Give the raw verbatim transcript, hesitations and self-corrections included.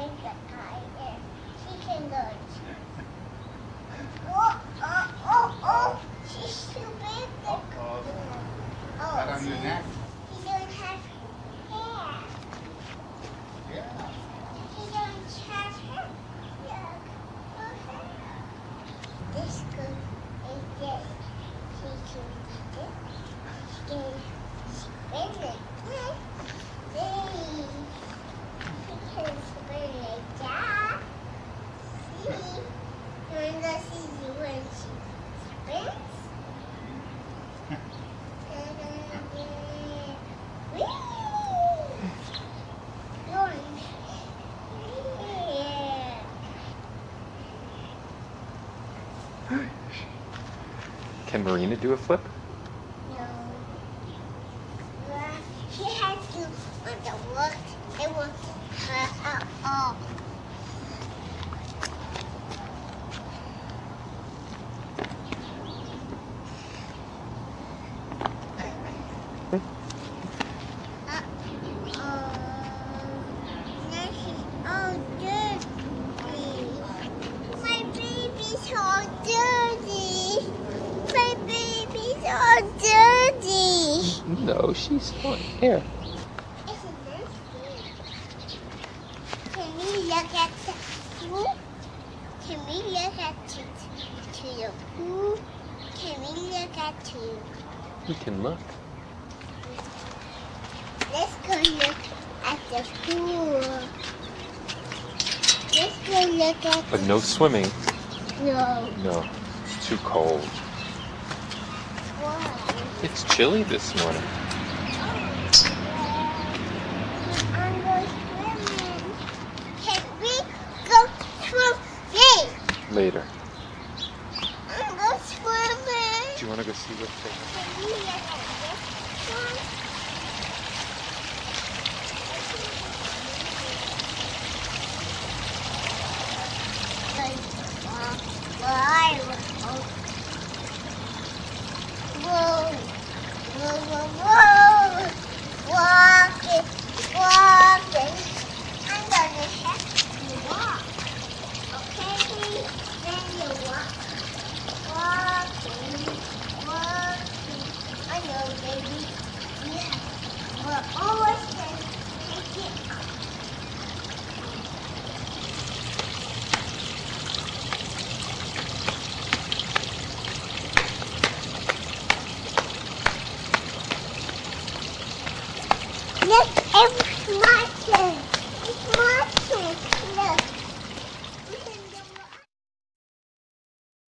make the tiger. She can go. Oh, oh, oh, oh. She's too big. Oh, oh. Oh, Right on your neck. She don't have hair. Yeah. She don't have hair. Look. Look at her. This good is this. She can do this. She can spin it. See? She can spin like that. See? You want to see when she spins? Can Marina do a flip? No. She has to, when the work, it will hurt her all. No, she's fine. Here. Can we look at the pool? Can we look at to, to the pool? Can we look at to? We can look. Let's go look at the pool. Let's go look at. But no swimming. No. No, it's too cold. Why? It's chilly this morning. I'm going swimming. Can we go swimming? Later. I'm going swimming. Do you want to go see what they Can we look at this one? Whoa, whoa, whoa, whoa, walking, walking. I'm gonna have to walk. Okay, then you walk. Walking, walking. I know, baby. Yeah, we're always going to take it off. Look, it's my turn. It's my turn.